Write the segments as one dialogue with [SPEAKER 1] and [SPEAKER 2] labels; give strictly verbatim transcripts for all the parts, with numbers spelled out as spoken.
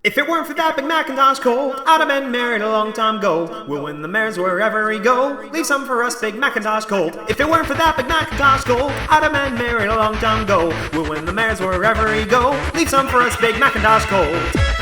[SPEAKER 1] If it weren't for that big Macintosh Colt, I'd have been married a long time ago. We'll win the mares wherever we go. Leave some for us, big Macintosh Colt. If it weren't for that big Macintosh Colt, I'd have been married a long time ago. We'll win the mares wherever we go. Leave some for us, big Macintosh Colt.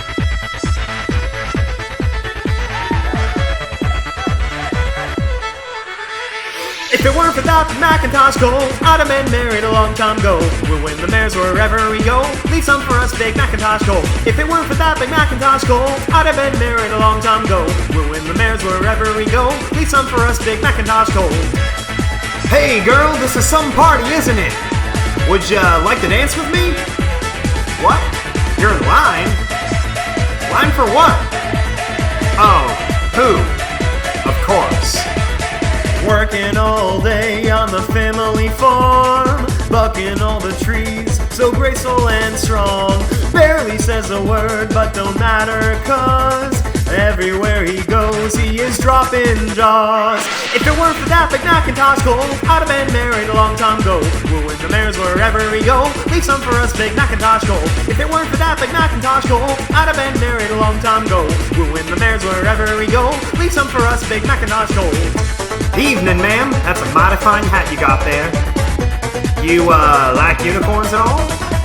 [SPEAKER 1] If it weren't for that Macintosh Colt, I'd have been married a long time ago. We'll win the mares wherever we go. Leave some for us, big Macintosh Colt. If it weren't for that big Macintosh Colt, I'd have been married a long time ago. We'll win the mares wherever we go. Leave some for us, big Macintosh Colt. Hey girl, this is some party, isn't it? Would you like to dance with me? What? You're in line? Line for what? Oh, who? Of course. Working all day on the family farm, bucking all the trees, so graceful and strong. Barely says a word, but don't matter, cause everywhere he goes, he is dropping jaws. If it weren't for that big Macintosh Colt, I'd have been married a long time ago. We'll win the mares wherever we go. Leave some for us, big Macintosh Colt. If it weren't for that big Macintosh Colt, I'd have been married a long time ago. We'll win the mares wherever we go. Leave some for us, big Macintosh Colt. Evening, ma'am. That's a mighty fine hat you got there. You, uh, like unicorns at all?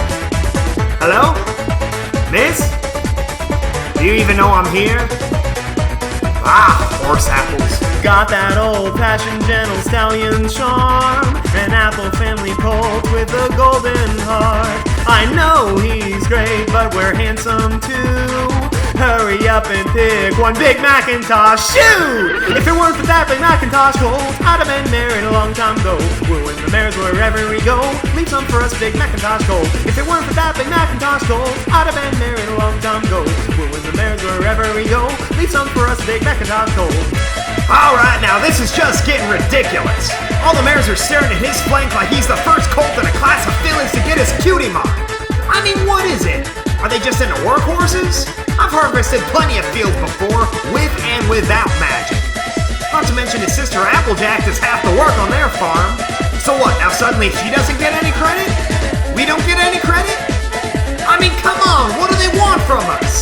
[SPEAKER 1] Hello? Miss? Do you even know I'm here? Ah, horse apples. Got that old-fashioned gentle stallion charm, an apple family colt with a golden heart. I know he's great, but we're handsome too. Hurry up and pick one big Macintosh shoe! If it weren't for that big Macintosh Colt, I'd have been married a long time ago. We'll win the mares wherever we go. Leave some for us, big Macintosh Colt. If it weren't for that big Macintosh Colt, I'd have been married a long time ago. We'll win the mares wherever we go. Leave some for us, big Macintosh Colt. Alright, now this is just getting ridiculous. All the mares are staring at his flank like he's the first colt in a class of fillies to get his cutie mark. I mean, what is it? Are they just into workhorses? I've harvested plenty of fields before, with and without magic. Not to mention his sister Applejack does half the work on their farm. So what, now suddenly she doesn't get any credit? We don't get any credit? I mean, come on, what do they want from us?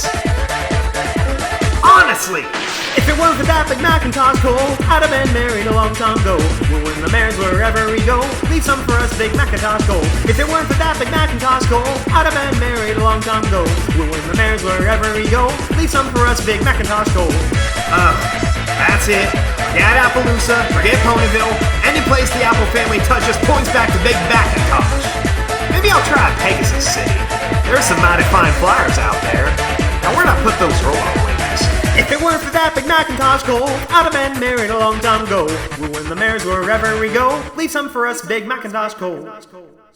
[SPEAKER 1] Honestly! If it weren't for that big Macintosh Colt, I'd have been married a long time ago. We'll win the mares wherever we go. Leave some for us, big Macintosh Colt. If it weren't for that big Macintosh Colt, I'd have been married a long time ago. We'll win the mares wherever we go. Leave some for us, big Macintosh Colt. Uh, that's it. Forget Appaloosa, forget Ponyville. Any place the Apple family touches points back to big Macintosh. Maybe I'll try Pegasus City. There's some mighty fine flyers out there. Now where'd I put those roll-on wings? If it weren't for that big Macintosh Colt, I'd have been married a long time ago. We'll win the mares wherever we go. Leave some for us, big Macintosh Colt.